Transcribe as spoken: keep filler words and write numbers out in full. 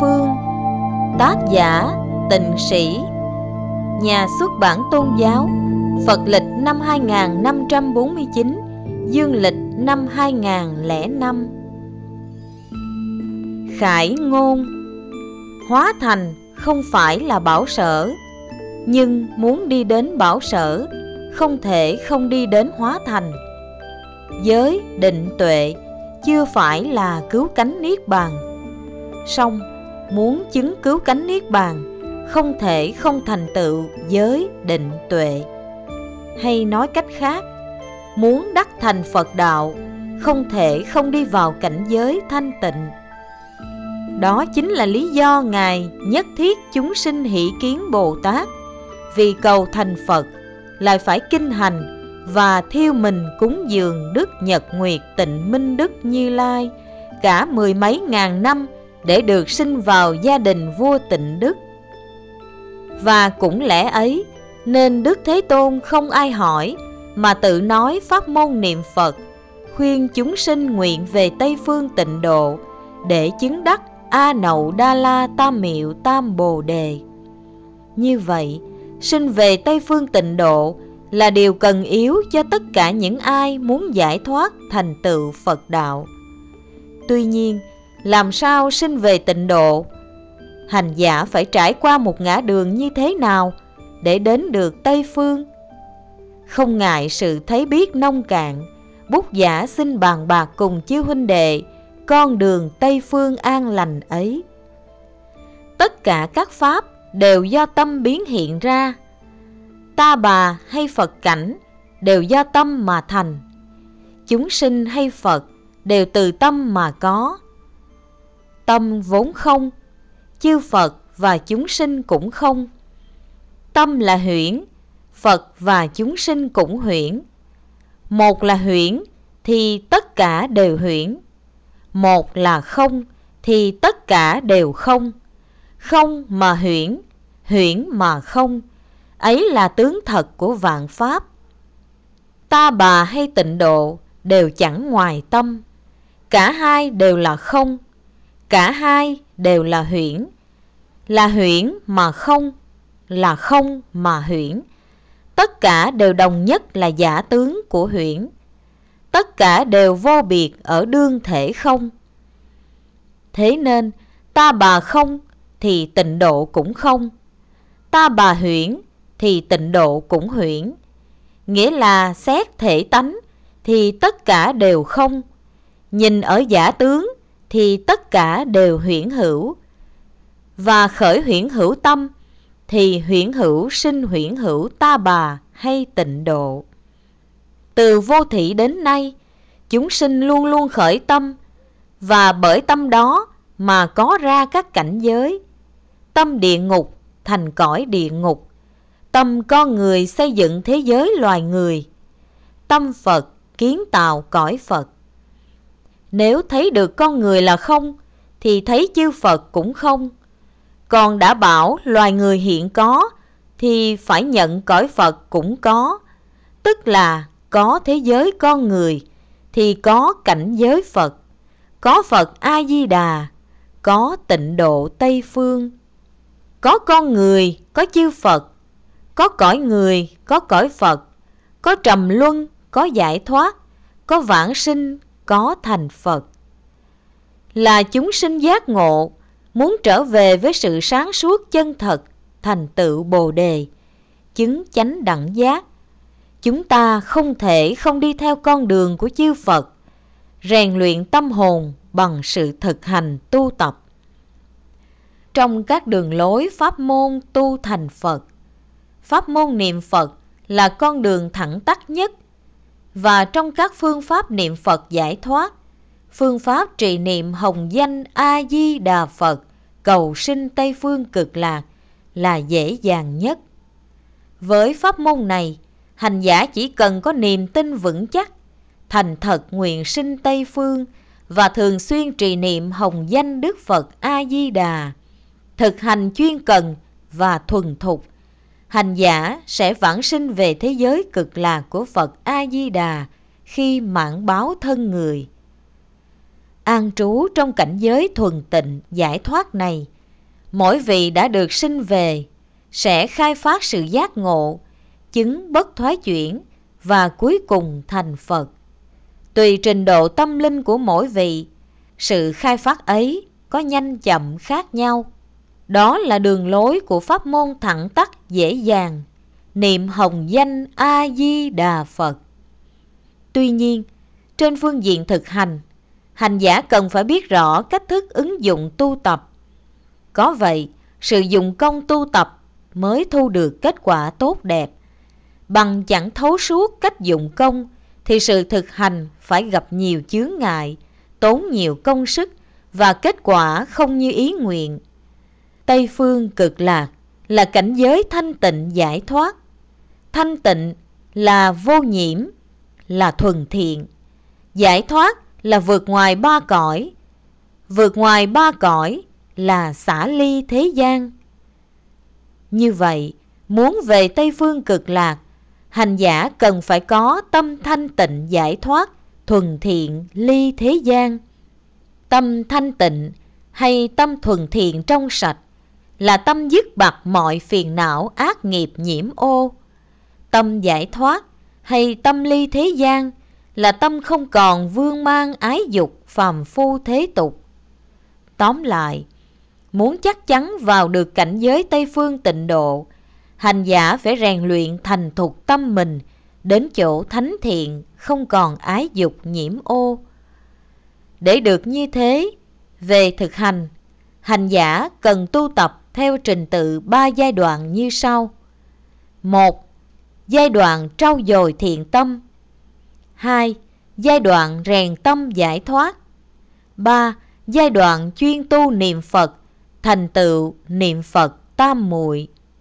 Phương. Tác giả Tịnh Sĩ. Nhà xuất bản Tôn giáo. Phật lịch năm hai nghìn năm trăm bốn mươi chín, dương lịch năm hai nghìn không trăm lẻ năm. Khải ngôn: hóa thành không phải là bảo sở, nhưng muốn đi đến bảo sở, không thể không đi đến hóa thành. Giới định tuệ chưa phải là cứu cánh niết bàn, song muốn chứng cứu cánh niết bàn, không thể không thành tựu giới định tuệ. Hay nói cách khác, muốn đắc thành Phật đạo, không thể không đi vào cảnh giới thanh tịnh. Đó chính là lý do Ngài nhất thiết chúng sinh hỷ kiến Bồ Tát, vì cầu thành Phật lại phải kinh hành và thiêu mình cúng dường Đức Nhật Nguyệt Tịnh Minh Đức Như Lai cả mười mấy ngàn năm để được sinh vào gia đình vua Tịnh Đức. Và cũng lẽ ấy nên Đức Thế Tôn không ai hỏi mà tự nói pháp môn niệm Phật, khuyên chúng sinh nguyện về Tây Phương Tịnh Độ để chứng đắc A Nậu Đa La Tam Miệu Tam Bồ Đề. Như vậy, sinh về Tây Phương Tịnh Độ là điều cần yếu cho tất cả những ai muốn giải thoát thành tựu Phật đạo. Tuy nhiên, làm sao sinh về Tịnh Độ? Hành giả phải trải qua một ngã đường như thế nào để đến được Tây Phương? Không ngại sự thấy biết nông cạn, Bút Giả xin bàn bạc cùng chư huynh đệ con đường Tây Phương an lành ấy. Tất cả các pháp đều do tâm biến hiện ra. Ta bà hay Phật cảnh đều do tâm mà thành. Chúng sinh hay Phật đều từ tâm mà có. Tâm vốn không, chư Phật và chúng sinh cũng không. Tâm là huyễn, Phật và chúng sinh cũng huyễn. Một là huyễn thì tất cả đều huyễn. Một là không thì tất cả đều không. Không mà huyễn, huyễn mà không, ấy là tướng thật của vạn pháp. Ta bà hay tịnh độ đều chẳng ngoài tâm. Cả hai đều là không, cả hai đều là huyễn. Là huyễn mà không, là không mà huyễn. Tất cả đều đồng nhất là giả tướng của huyễn. Tất cả đều vô biệt ở đương thể không. Thế nên ta bà không thì tịnh độ cũng không. Ta bà huyễn thì tịnh độ cũng huyễn. Nghĩa là xét thể tánh thì tất cả đều không. Nhìn ở giả tướng thì tất cả đều huyễn hữu. Và khởi huyễn hữu tâm thì huyễn hữu sinh huyễn hữu ta bà hay tịnh độ. Từ vô thỉ đến nay, chúng sinh luôn luôn khởi tâm, và bởi tâm đó mà có ra các cảnh giới. Tâm địa ngục thành cõi địa ngục. Tâm con người xây dựng thế giới loài người. Tâm Phật kiến tạo cõi Phật. Nếu thấy được con người là không, thì thấy chư Phật cũng không. Còn đã bảo loài người hiện có, thì phải nhận cõi Phật cũng có. Tức là có thế giới con người, thì có cảnh giới Phật. Có Phật A-di-đà, có tịnh độ Tây Phương. Có con người, có chư Phật. Có cõi người, có cõi Phật. Có trầm luân, có giải thoát. Có vãng sinh, có thành Phật. Là chúng sinh giác ngộ, muốn trở về với sự sáng suốt chân thật, thành tựu Bồ Đề, chứng chánh đẳng giác. Chúng ta không thể không đi theo con đường của chư Phật, rèn luyện tâm hồn bằng sự thực hành tu tập. Trong các đường lối pháp môn tu thành Phật, pháp môn niệm Phật là con đường thẳng tắc nhất. Và trong các phương pháp niệm Phật giải thoát, phương pháp trì niệm hồng danh A-di-đà Phật cầu sinh Tây Phương Cực Lạc là dễ dàng nhất. Với pháp môn này, hành giả chỉ cần có niềm tin vững chắc, thành thật nguyện sinh Tây Phương và thường xuyên trì niệm hồng danh Đức Phật A-di-đà, thực hành chuyên cần và thuần thục, hành giả sẽ vãng sinh về thế giới cực lạc của Phật A-di-đà khi mãn báo thân người. An trú trong cảnh giới thuần tịnh giải thoát này mỗi vị đã được sinh về sẽ khai phát sự giác ngộ, chứng bất thoái chuyển và cuối cùng thành Phật. Tùy trình độ tâm linh của mỗi vị, sự khai phát ấy có nhanh chậm khác nhau. Đó là đường lối của pháp môn thẳng tắc dễ dàng, niệm hồng danh A-di-đà Phật. Tuy nhiên, trên phương diện thực hành, hành giả cần phải biết rõ cách thức ứng dụng tu tập. Có vậy, sự dụng công tu tập mới thu được kết quả tốt đẹp. Bằng chẳng thấu suốt cách dụng công thì sự thực hành phải gặp nhiều chướng ngại, tốn nhiều công sức và kết quả không như ý nguyện. Tây phương cực lạc là cảnh giới thanh tịnh giải thoát. Thanh tịnh là vô nhiễm, là thuần thiện. Giải thoát là vượt ngoài ba cõi. Vượt ngoài ba cõi là xả ly thế gian. Như vậy, muốn về Tây phương cực lạc, hành giả cần phải có tâm thanh tịnh giải thoát, thuần thiện ly thế gian. Tâm thanh tịnh hay tâm thuần thiện trong sạch là tâm dứt bặt mọi phiền não ác nghiệp nhiễm ô. Tâm giải thoát hay tâm ly thế gian là tâm không còn vương mang ái dục phàm phu thế tục. Tóm lại, muốn chắc chắn vào được cảnh giới Tây phương tịnh độ, hành giả phải rèn luyện thành thục tâm mình đến chỗ thánh thiện, không còn ái dục nhiễm ô. Để được như thế, về thực hành, hành giả cần tu tập theo trình tự ba giai đoạn như sau. Một. Giai đoạn trau dồi thiện tâm. Hai. Giai đoạn rèn tâm giải thoát. Ba. Giai đoạn chuyên tu niệm Phật, thành tựu niệm Phật tam muội.